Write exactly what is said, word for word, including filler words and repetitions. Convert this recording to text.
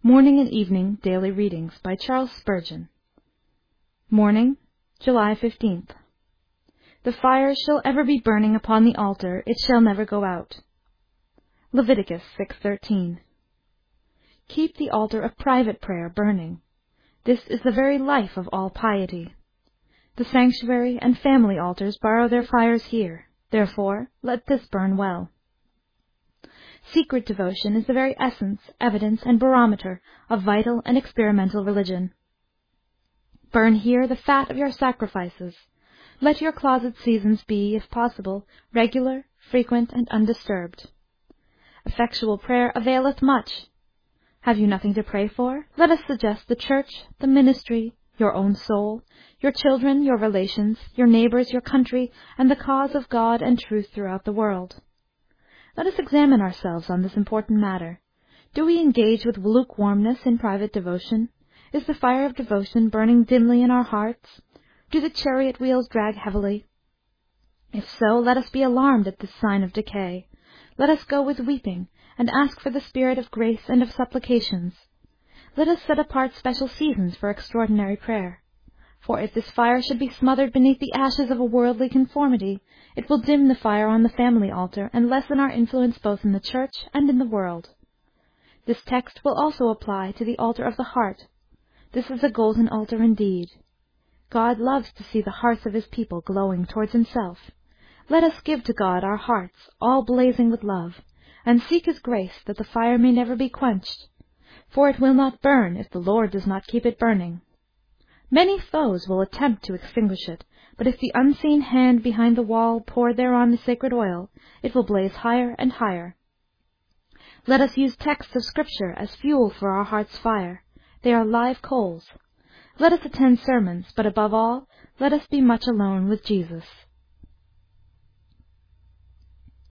Morning and Evening Daily Readings by Charles Spurgeon. Morning, July fifteenth. The fire shall ever be burning upon the altar, it shall never go out. Leviticus six thirteen. Keep the altar of private prayer burning. This is the very life of all piety. The sanctuary and family altars borrow their fires here. Therefore, let this burn well. Secret devotion is the very essence, evidence, and barometer of vital and experimental religion. Burn here the fat of your sacrifices. Let your closet seasons be, if possible, regular, frequent, and undisturbed. Effectual prayer availeth much. Have you nothing to pray for? Let us suggest the church, the ministry, your own soul, your children, your relations, your neighbors, your country, and the cause of God and truth throughout the world. Let us examine ourselves on this important matter. Do we engage with lukewarmness in private devotion? Is the fire of devotion burning dimly in our hearts? Do the chariot wheels drag heavily? If so, let us be alarmed at this sign of decay. Let us go with weeping, and ask for the spirit of grace and of supplications. Let us set apart special seasons for extraordinary prayer. For if this fire should be smothered beneath the ashes of a worldly conformity, it will dim the fire on the family altar and lessen our influence both in the church and in the world. This text will also apply to the altar of the heart. This is a golden altar indeed. God loves to see the hearts of His people glowing towards Himself. Let us give to God our hearts, all blazing with love, and seek His grace that the fire may never be quenched. For it will not burn if the Lord does not keep it burning. Many foes will attempt to extinguish it, but if the unseen hand behind the wall pour thereon the sacred oil, it will blaze higher and higher. Let us use texts of Scripture as fuel for our heart's fire. They are live coals. Let us attend sermons, but above all, let us be much alone with Jesus.